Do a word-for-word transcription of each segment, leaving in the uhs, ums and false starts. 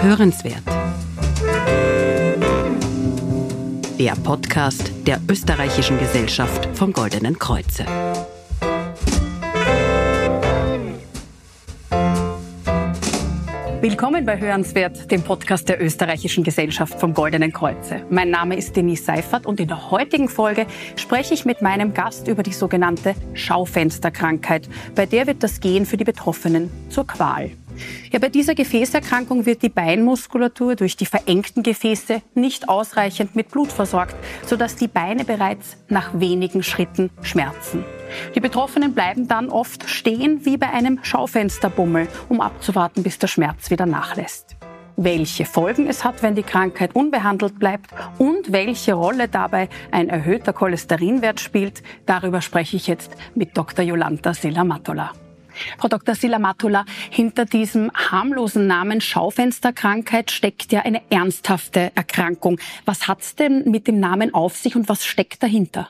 Hörenswert. Der Podcast der Österreichischen Gesellschaft vom Goldenen Kreuze. Willkommen bei Hörenswert, dem Podcast der Österreichischen Gesellschaft vom Goldenen Kreuze. Mein Name ist Denise Seifert und in der heutigen Folge spreche ich mit meinem Gast über die sogenannte Schaufensterkrankheit. Bei der wird das Gehen für die Betroffenen zur Qual. Ja, bei dieser Gefäßerkrankung wird die Beinmuskulatur durch die verengten Gefäße nicht ausreichend mit Blut versorgt, sodass die Beine bereits nach wenigen Schritten schmerzen. Die Betroffenen bleiben dann oft stehen wie bei einem Schaufensterbummel, um abzuwarten, bis der Schmerz wieder nachlässt. Welche Folgen es hat, wenn die Krankheit unbehandelt bleibt und welche Rolle dabei ein erhöhter Cholesterinwert spielt, darüber spreche ich jetzt mit Doktor Jolanta Sila-Mattola. Frau Doktor Sila-Mattola, hinter diesem harmlosen Namen Schaufensterkrankheit steckt ja eine ernsthafte Erkrankung. Was hat's denn mit dem Namen auf sich und was steckt dahinter?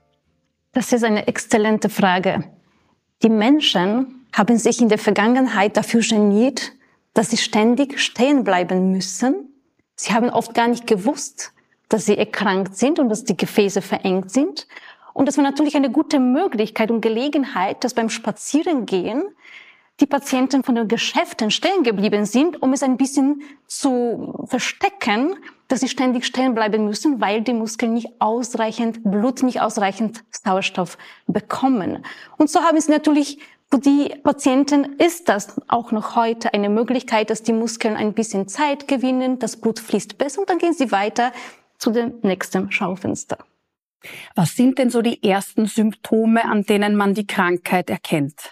Das ist eine exzellente Frage. Die Menschen haben sich in der Vergangenheit dafür geniert, dass sie ständig stehen bleiben müssen. Sie haben oft gar nicht gewusst, dass sie erkrankt sind und dass die Gefäße verengt sind. Und das war natürlich eine gute Möglichkeit und Gelegenheit, dass beim Spazierengehen die Patienten von den Geschäften stehen geblieben sind, um es ein bisschen zu verstecken, dass sie ständig stehen bleiben müssen, weil die Muskeln nicht ausreichend Blut, nicht ausreichend Sauerstoff bekommen. Und so haben sie natürlich, für die Patienten ist das auch noch heute eine Möglichkeit, dass die Muskeln ein bisschen Zeit gewinnen, das Blut fließt besser und dann gehen sie weiter zu dem nächsten Schaufenster. Was sind denn so die ersten Symptome, an denen man die Krankheit erkennt?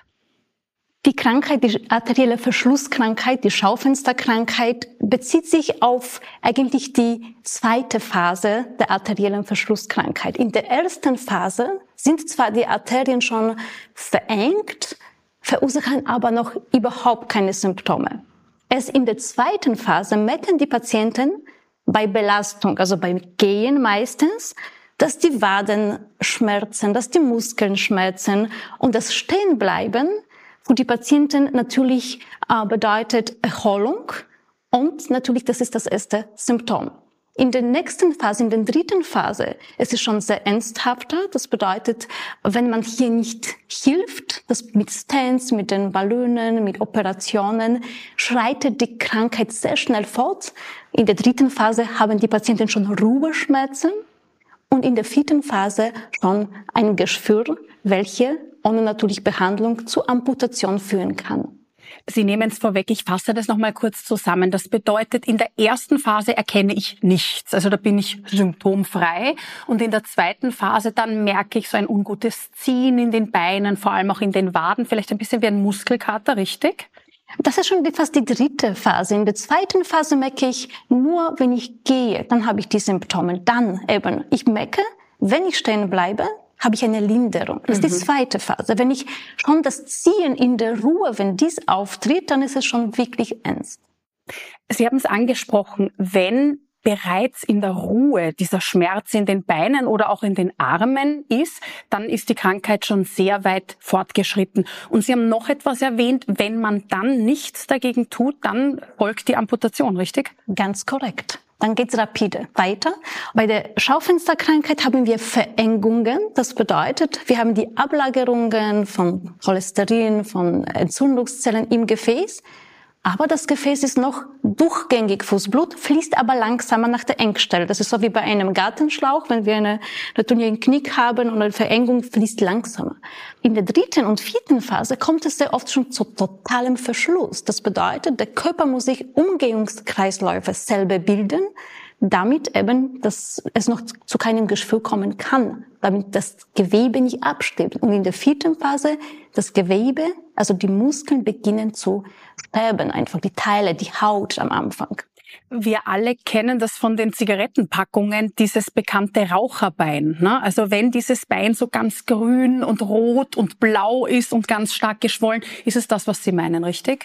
Die Krankheit, die arterielle Verschlusskrankheit, die Schaufensterkrankheit, bezieht sich auf eigentlich die zweite Phase der arteriellen Verschlusskrankheit. In der ersten Phase sind zwar die Arterien schon verengt, verursachen aber noch überhaupt keine Symptome. Erst in der zweiten Phase merken die Patienten bei Belastung, also beim Gehen meistens, dass die Waden schmerzen, dass die Muskeln schmerzen und das Stehenbleiben für die Patienten natürlich äh, bedeutet Erholung und natürlich das ist das erste Symptom. In der nächsten Phase, in der dritten Phase, es ist schon sehr ernsthafter. Das bedeutet, wenn man hier nicht hilft, das mit Stents, mit den Ballonen, mit Operationen, schreitet die Krankheit sehr schnell fort. In der dritten Phase haben die Patienten schon Ruheschmerzen. Und in der vierten Phase schon ein Geschwür, welche ohne natürlich Behandlung zu Amputation führen kann. Sie nehmen es vorweg, ich fasse das nochmal kurz zusammen. Das bedeutet, in der ersten Phase erkenne ich nichts, also da bin ich symptomfrei. Und in der zweiten Phase dann merke ich so ein ungutes Ziehen in den Beinen, vor allem auch in den Waden, vielleicht ein bisschen wie ein Muskelkater, richtig? Das ist schon fast die dritte Phase. In der zweiten Phase merke ich nur, wenn ich gehe, dann habe ich die Symptome. Dann eben, ich merke, wenn ich stehen bleibe, habe ich eine Linderung. Das ist die zweite Phase. Wenn ich schon das Ziehen in der Ruhe, wenn dies auftritt, dann ist es schon wirklich ernst. Sie haben es angesprochen, wenn bereits in der Ruhe dieser Schmerz in den Beinen oder auch in den Armen ist, dann ist die Krankheit schon sehr weit fortgeschritten. Und Sie haben noch etwas erwähnt, wenn man dann nichts dagegen tut, dann folgt die Amputation, richtig? Ganz korrekt. Dann geht's rapide weiter. Bei der Schaufensterkrankheit haben wir Verengungen. Das bedeutet, wir haben die Ablagerungen von Cholesterin, von Entzündungszellen im Gefäß. Aber das Gefäß ist noch durchgängig fürs Blut, fließt aber langsamer nach der Engstelle. Das ist so wie bei einem Gartenschlauch, wenn wir eine, natürlich einen Knick haben und eine Verengung fließt langsamer. In der dritten und vierten Phase kommt es sehr oft schon zu totalem Verschluss. Das bedeutet, der Körper muss sich Umgehungskreisläufe selber bilden, damit eben, dass es noch zu keinem Geschwür kommen kann, damit das Gewebe nicht abstirbt. Und in der vierten Phase, das Gewebe, also die Muskeln beginnen zu sterben, einfach die Teile, die Haut am Anfang. Wir alle kennen das von den Zigarettenpackungen, dieses bekannte Raucherbein, ne? Also wenn dieses Bein so ganz grün und rot und blau ist und ganz stark geschwollen, ist es das, was Sie meinen, richtig?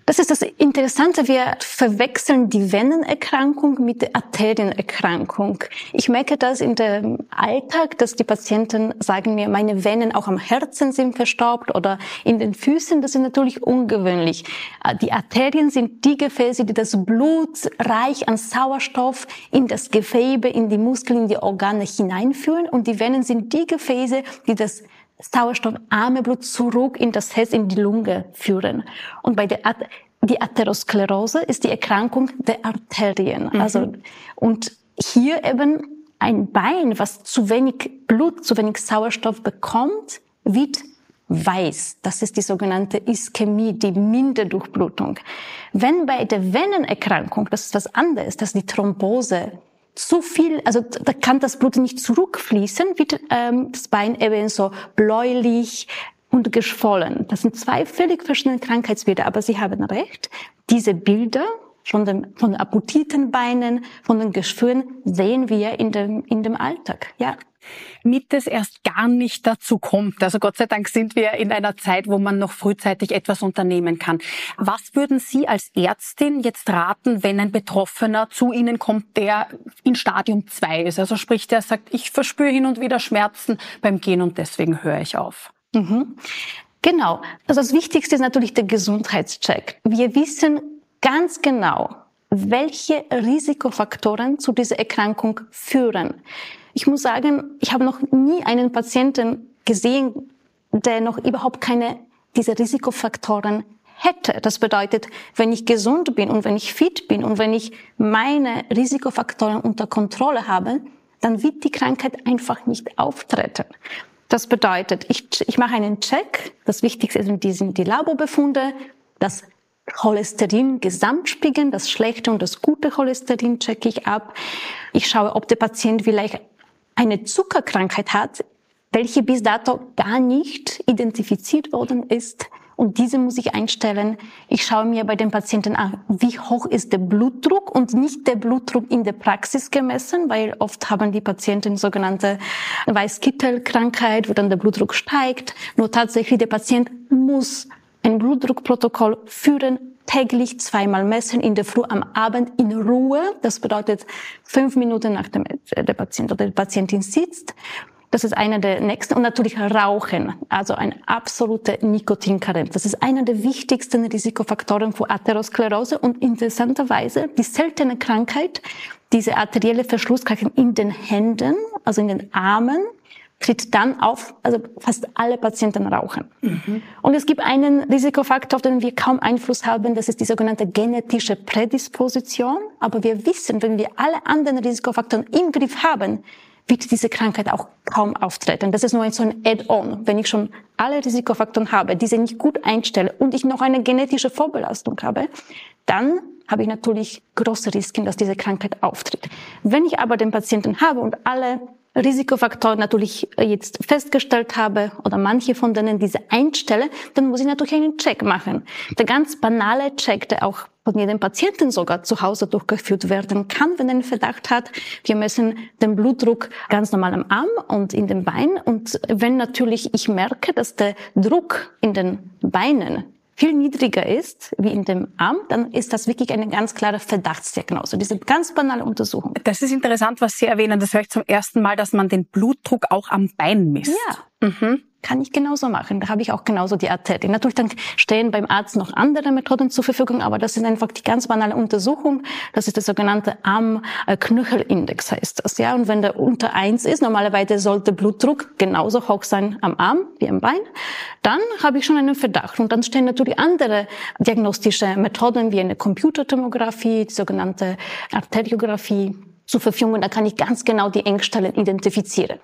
Das ist das Interessante, wir verwechseln die Venenerkrankung mit der Arterienerkrankung. Ich merke das in dem Alltag, dass die Patienten sagen mir, meine Venen auch am Herzen sind verstaubt oder in den Füßen. Das ist natürlich ungewöhnlich. Die Arterien sind die Gefäße, die das Blut reich an Sauerstoff in das Gewebe, in die Muskeln, in die Organe hineinführen. Und die Venen sind die Gefäße, die das sauerstoffarme Blut zurück in das Herz, in die Lunge führen. Und bei der At- die Atherosklerose ist die Erkrankung der Arterien. Mhm. Also, und hier eben ein Bein, was zu wenig Blut, zu wenig Sauerstoff bekommt, wird weiß. Das ist die sogenannte Ischämie, die Minderdurchblutung. Wenn bei der Venenerkrankung, das ist was anderes, das ist die Thrombose, zu viel, also da kann das Blut nicht zurückfließen, wird ähm, das Bein eben so bläulich und geschwollen. Das sind zwei völlig verschiedene Krankheitsbilder, aber Sie haben recht. Diese Bilder von den, von den amputierten Beinen, von den Geschwüren sehen wir in dem, in dem Alltag, ja. Mit es erst gar nicht dazu kommt. Also Gott sei Dank sind wir in einer Zeit, wo man noch frühzeitig etwas unternehmen kann. Was würden Sie als Ärztin jetzt raten, wenn ein Betroffener zu Ihnen kommt, der in Stadium zwei ist? Also sprich, der sagt, ich verspüre hin und wieder Schmerzen beim Gehen und deswegen höre ich auf. Mhm. Genau. Also das Wichtigste ist natürlich der Gesundheitscheck. Wir wissen ganz genau, welche Risikofaktoren zu dieser Erkrankung führen. Ich muss sagen, ich habe noch nie einen Patienten gesehen, der noch überhaupt keine dieser Risikofaktoren hätte. Das bedeutet, wenn ich gesund bin und wenn ich fit bin und wenn ich meine Risikofaktoren unter Kontrolle habe, dann wird die Krankheit einfach nicht auftreten. Das bedeutet, ich, ich mache einen Check. Das Wichtigste sind die, sind die Laborbefunde, das Cholesterin, Gesamtspiegel, das schlechte und das gute Cholesterin checke ich ab. Ich schaue, ob der Patient vielleicht eine Zuckerkrankheit hat, welche bis dato gar nicht identifiziert worden ist. Und diese muss ich einstellen. Ich schaue mir bei den Patienten an, wie hoch ist der Blutdruck und nicht der Blutdruck in der Praxis gemessen, weil oft haben die Patienten sogenannte Weißkittelkrankheit, wo dann der Blutdruck steigt. Nur tatsächlich, der Patient muss ein Blutdruckprotokoll führen, täglich zweimal messen, in der Früh, am Abend in Ruhe. Das bedeutet fünf Minuten nachdem der Patient oder die Patientin sitzt. Das ist einer der nächsten. Und natürlich Rauchen, also eine absolute Nikotinkarenz. Das ist einer der wichtigsten Risikofaktoren für Atherosklerose und interessanterweise die seltene Krankheit, diese arterielle Verschlusskrankheit in den Händen, also in den Armen, tritt dann auf, also fast alle Patienten rauchen. Mhm. Und es gibt einen Risikofaktor, auf den wir kaum Einfluss haben, das ist die sogenannte genetische Prädisposition. Aber wir wissen, wenn wir alle anderen Risikofaktoren im Griff haben, wird diese Krankheit auch kaum auftreten. Das ist nur so ein Add-on. Wenn ich schon alle Risikofaktoren habe, diese nicht gut einstelle und ich noch eine genetische Vorbelastung habe, dann habe ich natürlich große Risiken, dass diese Krankheit auftritt. Wenn ich aber den Patienten habe und alle Risikofaktoren natürlich jetzt festgestellt habe oder manche von denen diese einstelle, dann muss ich natürlich einen Check machen. Der ganz banale Check, der auch von jedem Patienten sogar zu Hause durchgeführt werden kann, wenn er einen Verdacht hat. Wir messen den Blutdruck ganz normal am Arm und in den Beinen. Und wenn natürlich ich merke, dass der Druck in den Beinen viel niedriger ist wie in dem Arm, dann ist das wirklich eine ganz klare Verdachtsdiagnose. Diese ganz banale Untersuchung. Das ist interessant, was Sie erwähnen. Das höre ich zum ersten Mal, dass man den Blutdruck auch am Bein misst. Ja, mhm. Kann ich genauso machen. Da habe ich auch genauso die Arterien. Natürlich dann stehen beim Arzt noch andere Methoden zur Verfügung, aber das ist einfach die ganz banale Untersuchung. Das ist der sogenannte Arm-Knöchel-Index heißt das. Ja, und wenn der unter eins ist, normalerweise sollte Blutdruck genauso hoch sein am Arm wie am Bein, dann habe ich schon einen Verdacht. Und dann stehen natürlich andere diagnostische Methoden wie eine Computertomographie, die sogenannte Arteriographie zur Verfügung. Und da kann ich ganz genau die Engstellen identifizieren.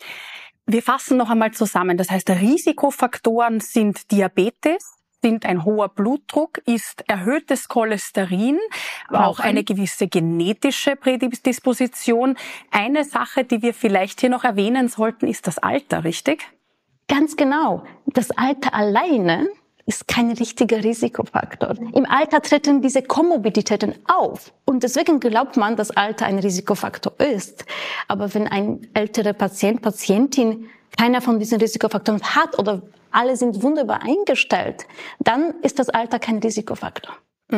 Wir fassen noch einmal zusammen. Das heißt, Risikofaktoren sind Diabetes, sind ein hoher Blutdruck, ist erhöhtes Cholesterin, aber auch eine gewisse genetische Prädisposition. Eine Sache, die wir vielleicht hier noch erwähnen sollten, ist das Alter, richtig? Ganz genau. Das Alter alleine ist kein richtiger Risikofaktor. Im Alter treten diese Komorbiditäten auf. Und deswegen glaubt man, dass Alter ein Risikofaktor ist. Aber wenn ein älterer Patient, Patientin keiner von diesen Risikofaktoren hat oder alle sind wunderbar eingestellt, dann ist das Alter kein Risikofaktor.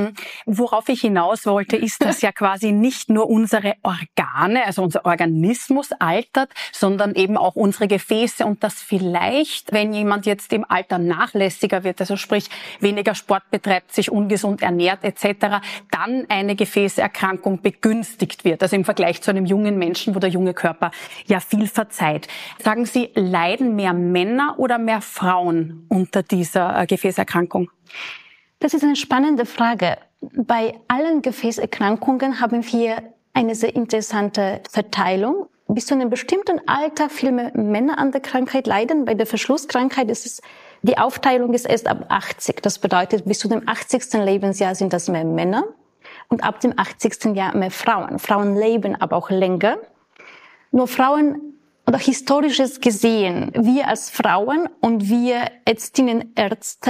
Worauf ich hinaus wollte, ist, dass ja quasi nicht nur unsere Organe, also unser Organismus altert, sondern eben auch unsere Gefäße und dass vielleicht, wenn jemand jetzt im Alter nachlässiger wird, also sprich weniger Sport betreibt, sich ungesund ernährt et cetera, dann eine Gefäßerkrankung begünstigt wird, also im Vergleich zu einem jungen Menschen, wo der junge Körper ja viel verzeiht. Sagen Sie, leiden mehr Männer oder mehr Frauen unter dieser Gefäßerkrankung? Das ist eine spannende Frage. Bei allen Gefäßerkrankungen haben wir eine sehr interessante Verteilung. Bis zu einem bestimmten Alter viel mehr Männer an der Krankheit leiden. Bei der Verschlusskrankheit ist es, die Aufteilung ist erst ab achtzig. Das bedeutet, bis zu dem achtzigsten Lebensjahr sind das mehr Männer und ab dem achtzigsten Jahr mehr Frauen. Frauen leben aber auch länger. Nur Frauen, oder historisches gesehen, wir als Frauen und wir Ärztinnen, Ärzte,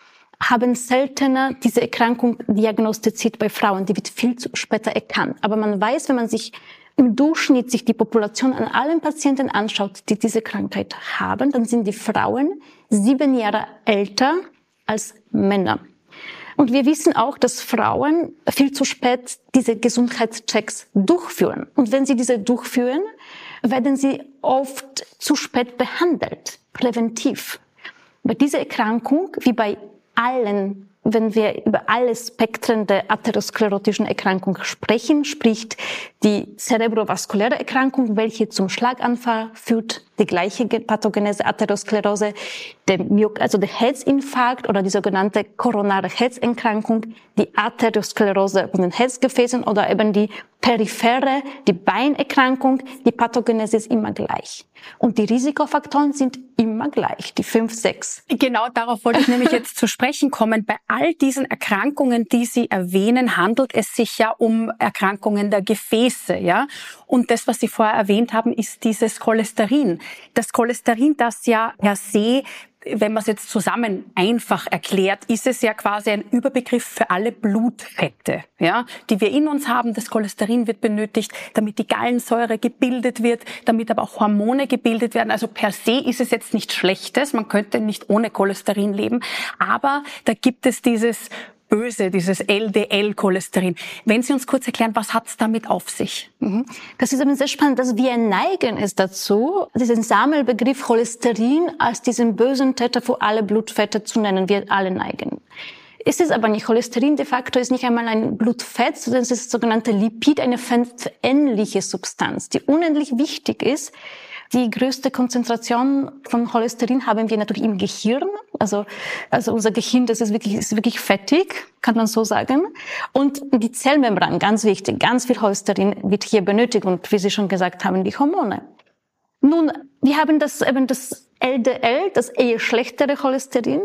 haben seltener diese Erkrankung diagnostiziert bei Frauen. Die wird viel zu später erkannt. Aber man weiß, wenn man sich im Durchschnitt sich die Population an allen Patienten anschaut, die diese Krankheit haben, dann sind die Frauen sieben Jahre älter als Männer. Und wir wissen auch, dass Frauen viel zu spät diese Gesundheitschecks durchführen. Und wenn sie diese durchführen, werden sie oft zu spät behandelt, präventiv. Bei dieser Erkrankung, wie bei allen, wenn wir über alle Spektren der atherosklerotischen Erkrankung sprechen, spricht die zerebrovaskuläre Erkrankung, welche zum Schlaganfall führt, die gleiche Pathogenese Atherosklerose, der Myok- also der Herzinfarkt oder die sogenannte koronare Herzerkrankung, die Atherosklerose von den Herzgefäßen oder eben die periphere, die Beinerkrankung, die Pathogenese ist immer gleich. Und die Risikofaktoren sind immer gleich, die fünf, sechs. Genau darauf wollte ich nämlich jetzt zu sprechen kommen. Bei all diesen Erkrankungen, die Sie erwähnen, handelt es sich ja um Erkrankungen der Gefäße, ja. Und das, was Sie vorher erwähnt haben, ist dieses Cholesterin. Das Cholesterin, das ja per se, wenn man es jetzt zusammen einfach erklärt, ist es ja quasi ein Überbegriff für alle Blutfette, ja, die wir in uns haben. Das Cholesterin wird benötigt, damit die Gallensäure gebildet wird, damit aber auch Hormone gebildet werden. Also per se ist es jetzt nichts Schlechtes. Man könnte nicht ohne Cholesterin leben. Aber da gibt es dieses Böse, dieses L D L-Cholesterin. Wenn Sie uns kurz erklären, was hat es damit auf sich? Das ist eben sehr spannend, dass wir neigen es dazu, diesen Sammelbegriff Cholesterin als diesen bösen Täter für alle Blutfette zu nennen. Wir alle neigen. Ist es aber nicht. Cholesterin de facto ist nicht einmal ein Blutfett, sondern es ist das sogenannte Lipid, eine fettähnliche Substanz, die unendlich wichtig ist. Die größte Konzentration von Cholesterin haben wir natürlich im Gehirn. Also, also unser Gehirn, das ist wirklich, ist wirklich fettig, kann man so sagen. Und die Zellmembran, ganz wichtig, ganz viel Cholesterin wird hier benötigt und wie Sie schon gesagt haben, die Hormone. Nun, wir haben das eben das L D L, das eher schlechtere Cholesterin,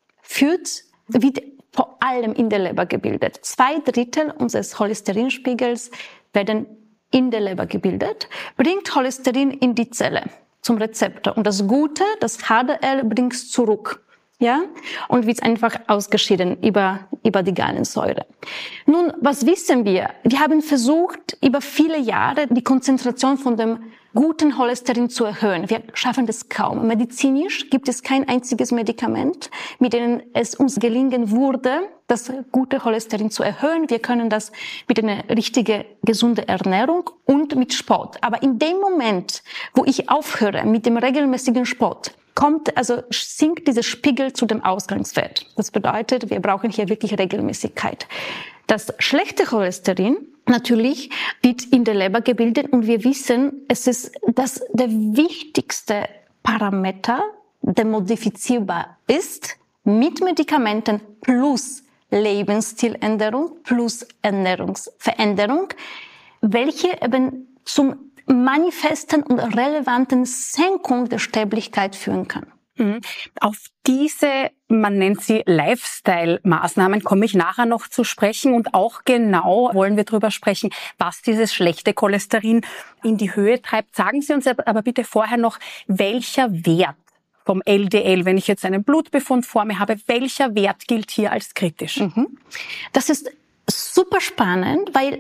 führt, wird vor allem in der Leber gebildet. Zwei Drittel unseres Cholesterinspiegels werden in der Leber gebildet, bringt Cholesterin in die Zelle zum Rezeptor. Und das Gute, das H D L, bringt es zurück. Ja? Und wird einfach ausgeschieden über, über die Gallensäure. Nun, was wissen wir? Wir haben versucht, über viele Jahre die Konzentration von dem guten Cholesterin zu erhöhen. Wir schaffen das kaum. Medizinisch gibt es kein einziges Medikament, mit dem es uns gelingen würde, das gute Cholesterin zu erhöhen. Wir können das mit einer richtigen, gesunden Ernährung und mit Sport. Aber in dem Moment, wo ich aufhöre mit dem regelmäßigen Sport, kommt, also sinkt dieser Spiegel zu dem Ausgangswert. Das bedeutet, wir brauchen hier wirklich Regelmäßigkeit. Das schlechte Cholesterin natürlich wird in der Leber gebildet und wir wissen, es ist das der wichtigste Parameter, der modifizierbar ist mit Medikamenten plus Lebensstiländerung plus Ernährungsveränderung, welche eben zum manifesten und relevanten Senkung der Sterblichkeit führen kann. Mhm. Auf diese, man nennt sie Lifestyle-Maßnahmen, komme ich nachher noch zu sprechen und auch genau wollen wir darüber sprechen, was dieses schlechte Cholesterin in die Höhe treibt. Sagen Sie uns aber bitte vorher noch, welcher Wert vom L D L, wenn ich jetzt einen Blutbefund vor mir habe, welcher Wert gilt hier als kritisch? Mhm. Das ist super spannend, weil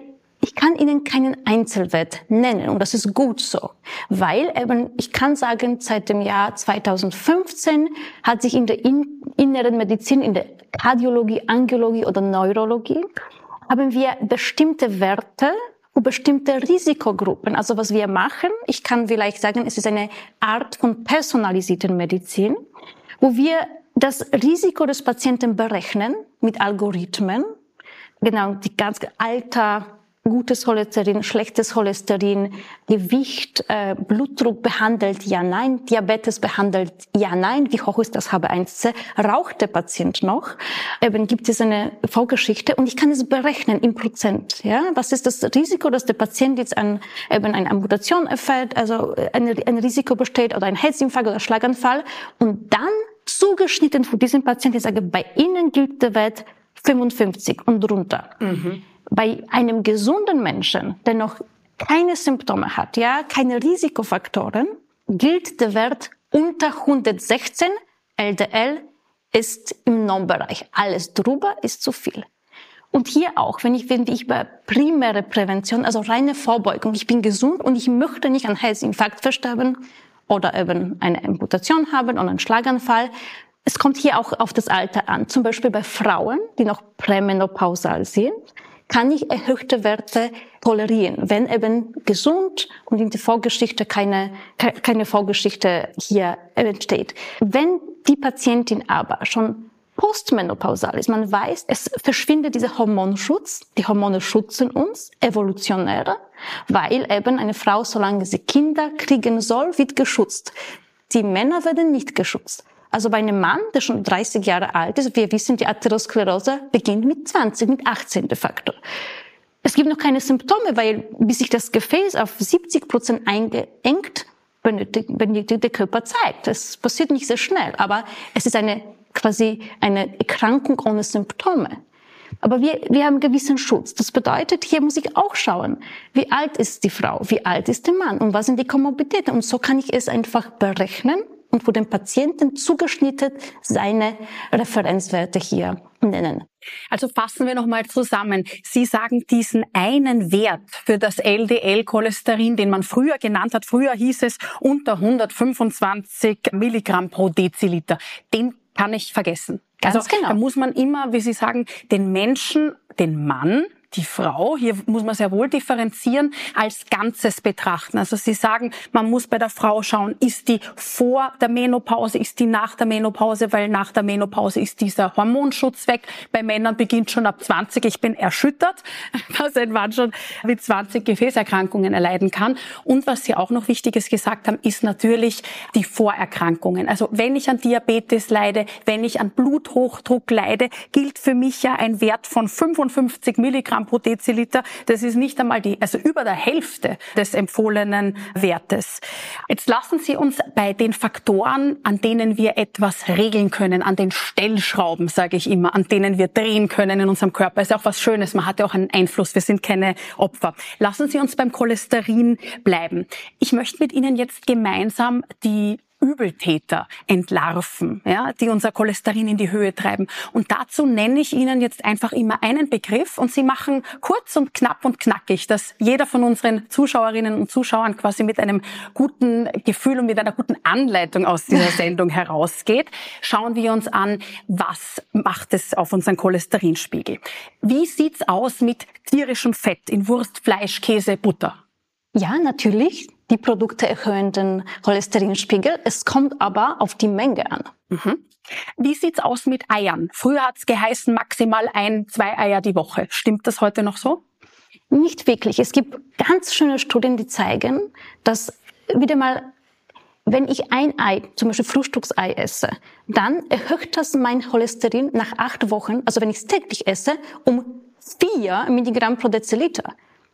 Ich kann Ihnen keinen Einzelwert nennen und das ist gut so, weil eben, ich kann sagen, seit dem Jahr zweitausendfünfzehn hat sich in der in, inneren Medizin, in der Kardiologie, Angiologie oder Neurologie, haben wir bestimmte Werte und bestimmte Risikogruppen. Also was wir machen, ich kann vielleicht sagen, es ist eine Art von personalisierten Medizin, wo wir das Risiko des Patienten berechnen mit Algorithmen, genau, die ganz Alter, gutes Cholesterin, schlechtes Cholesterin, Gewicht, äh, Blutdruck behandelt, ja, nein, Diabetes behandelt, ja, nein, wie hoch ist das H b eins C, raucht der Patient noch, eben gibt es eine Vorgeschichte und ich kann es berechnen im Prozent, ja, was ist das Risiko, dass der Patient jetzt an, eben eine Amputation erfährt, also ein, ein Risiko besteht oder ein Herzinfarkt oder Schlaganfall und dann zugeschnitten für diesen Patienten, ich sage, bei Ihnen gilt der Wert fünfundfünfzig und drunter. Mhm. Bei einem gesunden Menschen, der noch keine Symptome hat, ja, keine Risikofaktoren, gilt der Wert unter hundertsechzehn. L D L ist im Normbereich. Alles drüber ist zu viel. Und hier auch, wenn ich, wenn ich über primäre Prävention, also reine Vorbeugung, ich bin gesund und ich möchte nicht an Herzinfarkt versterben oder eben eine Amputation haben oder einen Schlaganfall. Es kommt hier auch auf das Alter an. Zum Beispiel bei Frauen, die noch prämenopausal sind, kann ich erhöhte Werte tolerieren, wenn eben gesund und in der Vorgeschichte keine, keine Vorgeschichte hier entsteht. Wenn die Patientin aber schon postmenopausal ist, man weiß, es verschwindet dieser Hormonschutz, die Hormone schützen uns, evolutionär, weil eben eine Frau, solange sie Kinder kriegen soll, wird geschützt. Die Männer werden nicht geschützt. Also bei einem Mann, der schon dreißig Jahre alt ist, wir wissen, die Atherosklerose beginnt mit zwanzig, mit achtzehn de facto. Es gibt noch keine Symptome, weil bis sich das Gefäß auf siebzig Prozent eingeengt, benötigt, benötigt der Körper Zeit. Das passiert nicht sehr schnell, aber es ist eine quasi eine Erkrankung ohne Symptome. Aber wir, wir haben einen gewissen Schutz. Das bedeutet, hier muss ich auch schauen, wie alt ist die Frau, wie alt ist der Mann und was sind die Komorbiditäten. Und so kann ich es einfach berechnen und für den Patienten zugeschnitten seine Referenzwerte hier nennen. Also fassen wir nochmal zusammen. Sie sagen diesen einen Wert für das L D L-Cholesterin, den man früher genannt hat, früher hieß es unter hundertfünfundzwanzig Milligramm pro Deziliter, den kann ich vergessen. Ganz also genau. Da muss man immer, wie Sie sagen, den Menschen, den Mann, die Frau, hier muss man sehr wohl differenzieren, als Ganzes betrachten. Also Sie sagen, man muss bei der Frau schauen, ist die vor der Menopause, ist die nach der Menopause, weil nach der Menopause ist dieser Hormonschutz weg. Bei Männern beginnt schon ab zwanzig. Ich bin erschüttert, dass ein Mann schon mit zwanzig Gefäßerkrankungen erleiden kann. Und was Sie auch noch Wichtiges gesagt haben, ist natürlich die Vorerkrankungen. Also wenn ich an Diabetes leide, wenn ich an Bluthochdruck leide, gilt für mich ja ein Wert von fünfundfünfzig Milligramm pro Deziliter. Das ist nicht einmal die, also über der Hälfte des empfohlenen Wertes. Jetzt lassen Sie uns bei den Faktoren, an denen wir etwas regeln können, an den Stellschrauben, sage ich immer, an denen wir drehen können in unserem Körper. Ist ja auch was Schönes. Man hat ja auch einen Einfluss. Wir sind keine Opfer. Lassen Sie uns beim Cholesterin bleiben. Ich möchte mit Ihnen jetzt gemeinsam die Übeltäter entlarven, ja, die unser Cholesterin in die Höhe treiben. Und dazu nenne ich Ihnen jetzt einfach immer einen Begriff und Sie machen kurz und knapp und knackig, dass jeder von unseren Zuschauerinnen und Zuschauern quasi mit einem guten Gefühl und mit einer guten Anleitung aus dieser Sendung herausgeht. Schauen wir uns an, was macht es auf unseren Cholesterinspiegel. Wie sieht's aus mit tierischem Fett in Wurst, Fleisch, Käse, Butter? Ja, natürlich. Die Produkte erhöhen den Cholesterinspiegel. Es kommt aber auf die Menge an. Mhm. Wie sieht's aus mit Eiern? Früher hat's geheißen, maximal ein, zwei Eier die Woche. Stimmt das heute noch so? Nicht wirklich. Es gibt ganz schöne Studien, die zeigen, dass wieder mal, wenn ich ein Ei, zum Beispiel Frühstücksei esse, dann erhöht das mein Cholesterin nach acht Wochen, also wenn ich es täglich esse, um vier Milligramm pro Deziliter.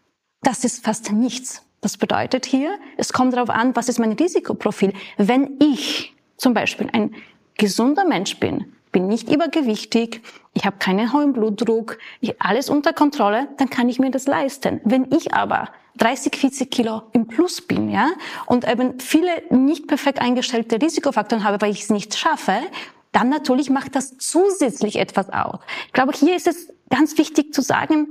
Das ist fast nichts. Das bedeutet hier, es kommt darauf an, was ist mein Risikoprofil. Wenn ich zum Beispiel ein gesunder Mensch bin, bin nicht übergewichtig, ich habe keinen hohen Blutdruck, ich alles unter Kontrolle, dann kann ich mir das leisten. Wenn ich aber dreißig, vierzig Kilo im Plus bin, ja, und eben viele nicht perfekt eingestellte Risikofaktoren habe, weil ich es nicht schaffe, dann natürlich macht das zusätzlich etwas aus. Ich glaube, hier ist es ganz wichtig zu sagen,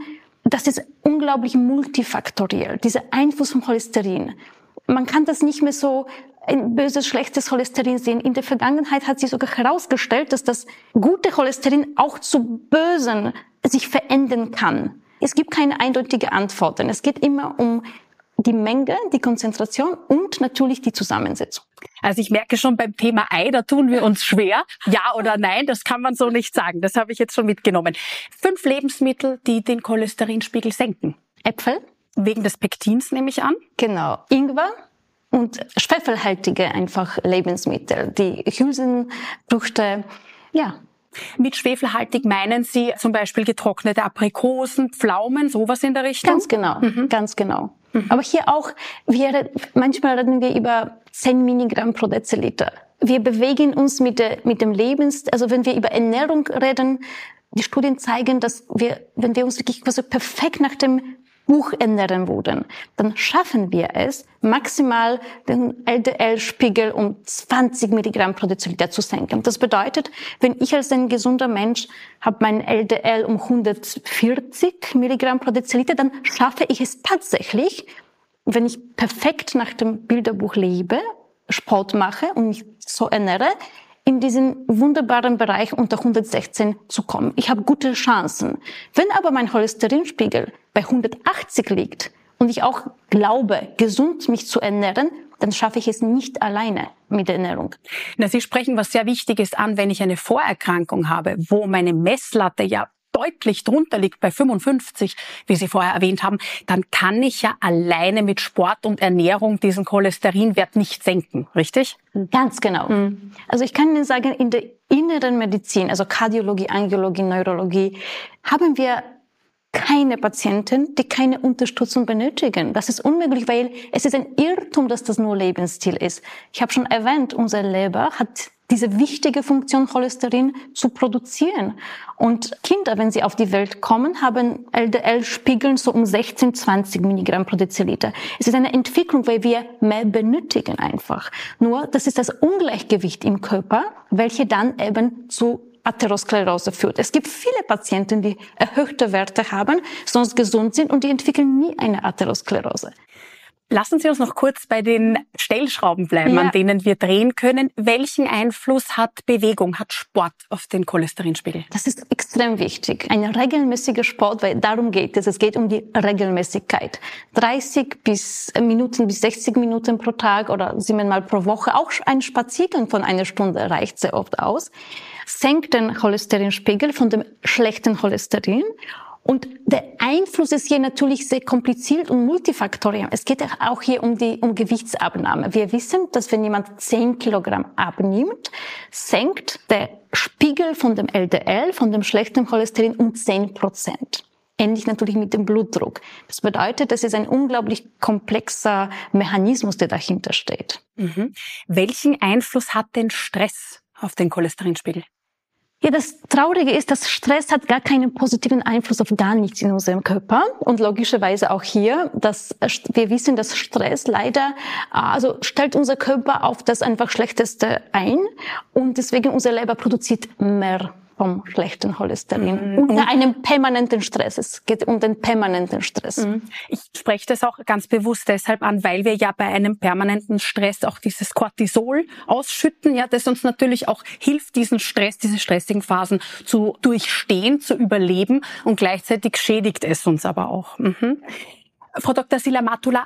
das ist unglaublich multifaktoriell, dieser Einfluss vom Cholesterin. Man kann das nicht mehr so ein böses, schlechtes Cholesterin sehen. In der Vergangenheit hat sich sogar herausgestellt, dass das gute Cholesterin auch zu bösen sich verändern kann. Es gibt keine eindeutige Antworten. Es geht immer um die Menge, die Konzentration und natürlich die Zusammensetzung. Also ich merke schon beim Thema Ei, da tun wir uns schwer. Ja oder nein, das kann man so nicht sagen. Das habe ich jetzt schon mitgenommen. Fünf Lebensmittel, die den Cholesterinspiegel senken. Äpfel. Wegen des Pektins nehme ich an. Genau. Ingwer und schwefelhaltige einfach Lebensmittel. Die Hülsenfrüchte, ja. Mit schwefelhaltig meinen Sie zum Beispiel getrocknete Aprikosen, Pflaumen, sowas in der Richtung? Ganz genau, mhm. ganz genau. Mhm. Aber hier auch, wir, manchmal reden wir über zehn Milligramm pro Deziliter. Wir bewegen uns mit, der, mit dem Lebens, also wenn wir über Ernährung reden, die Studien zeigen, dass wir, wenn wir uns wirklich quasi perfekt nach dem Buch ernähren würden, dann schaffen wir es, maximal den L D L-Spiegel um zwanzig Milligramm pro Deziliter zu senken. Das bedeutet, wenn ich als ein gesunder Mensch habe mein L D L um hundertvierzig Milligramm pro Deziliter, dann schaffe ich es tatsächlich, wenn ich perfekt nach dem Bilderbuch lebe, Sport mache und mich so ernähre, in diesen wunderbaren Bereich unter hundertsechzehn zu kommen. Ich habe gute Chancen. Wenn aber mein Cholesterinspiegel bei hundertachtzig liegt und ich auch glaube, gesund mich zu ernähren, dann schaffe ich es nicht alleine mit der Ernährung. Na, Sie sprechen was sehr Wichtiges an, wenn ich eine Vorerkrankung habe, wo meine Messlatte ja deutlich drunter liegt bei fünfundfünfzig, wie Sie vorher erwähnt haben, dann kann ich ja alleine mit Sport und Ernährung diesen Cholesterinwert nicht senken, richtig? Ganz genau. Mhm. Also ich kann Ihnen sagen, in der inneren Medizin, also Kardiologie, Angiologie, Neurologie, haben wir keine Patienten, die keine Unterstützung benötigen. Das ist unmöglich, weil es ist ein Irrtum, dass das nur Lebensstil ist. Ich habe schon erwähnt, unser Leber hat diese wichtige Funktion, Cholesterin zu produzieren. Und Kinder, wenn sie auf die Welt kommen, haben L D L-Spiegeln so um sechzehn, zwanzig Milligramm pro Deziliter. Es ist eine Entwicklung, weil wir mehr benötigen einfach. Nur, das ist das Ungleichgewicht im Körper, welche dann eben zu Atherosklerose führt. Es gibt viele Patienten, die erhöhte Werte haben, sonst gesund sind und die entwickeln nie eine Atherosklerose. Lassen Sie uns noch kurz bei den Stellschrauben bleiben, ja. an denen wir drehen können. Welchen Einfluss hat Bewegung, hat Sport auf den Cholesterinspiegel? Das ist extrem wichtig. Ein regelmäßiger Sport, weil darum geht es. Es geht um die Regelmäßigkeit. dreißig bis Minuten bis sechzig Minuten pro Tag oder siebenmal pro Woche. Auch ein Spaziergang von einer Stunde reicht sehr oft aus. Senkt den Cholesterinspiegel von dem schlechten Cholesterin. Und der Einfluss ist hier natürlich sehr kompliziert und multifaktoriell. Es geht auch hier um die um Gewichtsabnahme. Wir wissen, dass wenn jemand zehn Kilogramm abnimmt, senkt der Spiegel von dem L D L, von dem schlechten Cholesterin um zehn Prozent. Ähnlich natürlich mit dem Blutdruck. Das bedeutet, das ist ein unglaublich komplexer Mechanismus, der dahinter steht. Mhm. Welchen Einfluss hat denn Stress auf den Cholesterinspiegel? Ja, das Traurige ist, dass Stress hat gar keinen positiven Einfluss auf gar nichts in unserem Körper. Und logischerweise auch hier, dass wir wissen, dass Stress leider, also stellt unser Körper auf das einfach Schlechteste ein. Und deswegen unser Leber produziert mehr vom schlechten Cholesterin. Mhm. Unter einem permanenten Stress. Es geht um den permanenten Stress. Mhm. Ich spreche das auch ganz bewusst deshalb an, weil wir ja bei einem permanenten Stress auch dieses Cortisol ausschütten, ja, das uns natürlich auch hilft, diesen Stress, diese stressigen Phasen zu durchstehen, zu überleben, und gleichzeitig schädigt es uns aber auch. Mhm. Frau Doktor Sila-Matula,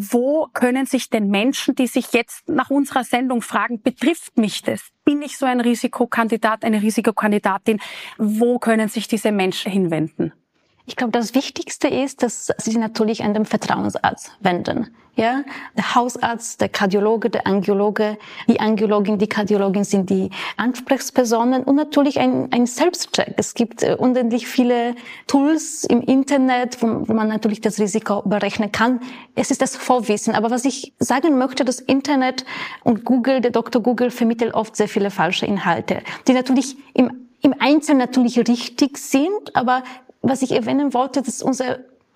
wo können sich denn Menschen, die sich jetzt nach unserer Sendung fragen, betrifft mich das? Bin ich so ein Risikokandidat, eine Risikokandidatin? Wo können sich diese Menschen hinwenden? Ich glaube, das Wichtigste ist, dass Sie sich natürlich an den Vertrauensarzt wenden. Ja, der Hausarzt, der Kardiologe, der Angiologe, die Angiologin, die Kardiologin sind die Ansprechpersonen und natürlich ein, ein Selbstcheck. Es gibt äh, unendlich viele Tools im Internet, wo, wo man natürlich das Risiko berechnen kann. Es ist das Vorwissen. Aber was ich sagen möchte, das Internet und Google, der Doktor Google vermittelt oft sehr viele falsche Inhalte, die natürlich im, im Einzelnen natürlich richtig sind, aber was ich erwähnen wollte, dass unser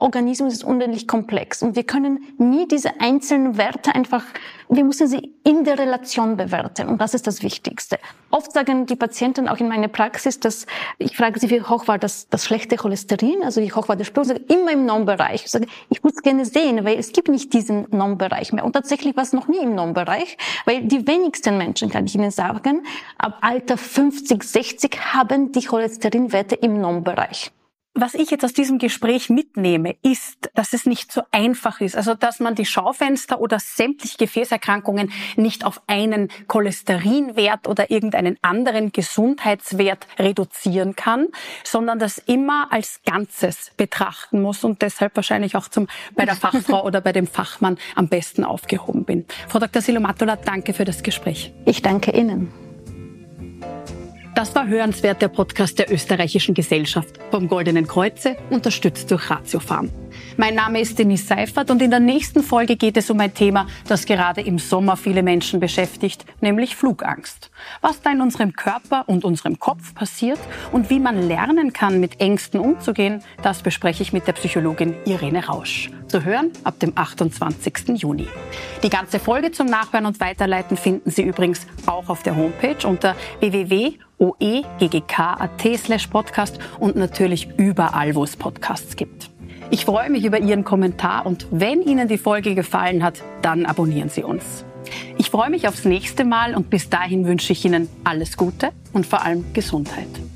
Organismus ist unendlich komplex und wir können nie diese einzelnen Werte einfach, wir müssen sie in der Relation bewerten und das ist das Wichtigste. Oft sagen die Patienten auch in meiner Praxis, dass ich frage sie, wie hoch war das, das schlechte Cholesterin, also wie hoch war der Spiegel, immer im Normbereich. Ich sage, ich würde es gerne sehen, weil es gibt nicht diesen Normbereich mehr und tatsächlich war es noch nie im Normbereich, weil die wenigsten Menschen, kann ich Ihnen sagen, ab Alter fünfzig, sechzig haben die Cholesterinwerte im Normbereich. Was ich jetzt aus diesem Gespräch mitnehme, ist, dass es nicht so einfach ist. Also, dass man die Schaufenster oder sämtliche Gefäßerkrankungen nicht auf einen Cholesterinwert oder irgendeinen anderen Gesundheitswert reduzieren kann, sondern das immer als Ganzes betrachten muss und deshalb wahrscheinlich auch zum, bei der Fachfrau oder bei dem Fachmann am besten aufgehoben bin. Frau Doktor Silomatula, danke für das Gespräch. Ich danke Ihnen. Das war Hörenswert, der Podcast der Österreichischen Gesellschaft vom Goldenen Kreuze, unterstützt durch Ratiofarm. Mein Name ist Denise Seifert und in der nächsten Folge geht es um ein Thema, das gerade im Sommer viele Menschen beschäftigt, nämlich Flugangst. Was da in unserem Körper und unserem Kopf passiert und wie man lernen kann, mit Ängsten umzugehen, das bespreche ich mit der Psychologin Irene Rausch. Zu hören ab dem achtundzwanzigsten Juni. Die ganze Folge zum Nachhören und Weiterleiten finden Sie übrigens auch auf der Homepage unter w w w punkt o e g g k punkt a t slash podcast und natürlich überall, wo es Podcasts gibt. Ich freue mich über Ihren Kommentar und wenn Ihnen die Folge gefallen hat, dann abonnieren Sie uns. Ich freue mich aufs nächste Mal und bis dahin wünsche ich Ihnen alles Gute und vor allem Gesundheit.